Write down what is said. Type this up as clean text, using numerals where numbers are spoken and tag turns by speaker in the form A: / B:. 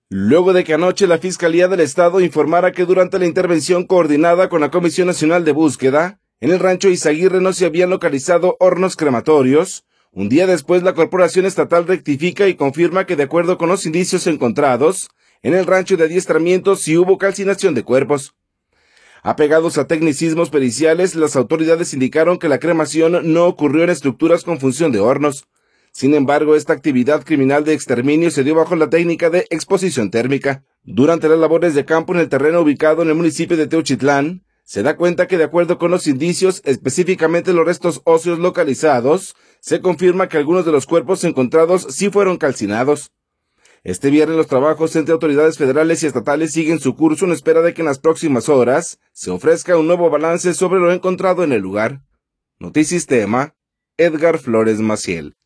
A: Luego de que anoche la Fiscalía del Estado informara que durante la intervención coordinada con la Comisión Nacional de Búsqueda, en el rancho Izaguirre no se habían localizado hornos crematorios, un día después la Corporación Estatal rectifica y confirma que de acuerdo con los indicios encontrados, en el rancho de adiestramiento sí hubo calcinación de cuerpos. Apegados a tecnicismos periciales, las autoridades indicaron que la cremación no ocurrió en estructuras con función de hornos. Sin embargo, esta actividad criminal de exterminio se dio bajo la técnica de exposición térmica. Durante las labores de campo en el terreno ubicado en el municipio de Teochitlán, se da cuenta que de acuerdo con los indicios, específicamente los restos óseos localizados, se confirma que algunos de los cuerpos encontrados sí fueron calcinados. Este viernes los trabajos entre autoridades federales y estatales siguen su curso en espera de que en las próximas horas se ofrezca un nuevo balance sobre lo encontrado en el lugar. Notisistema, Edgar Flores Maciel.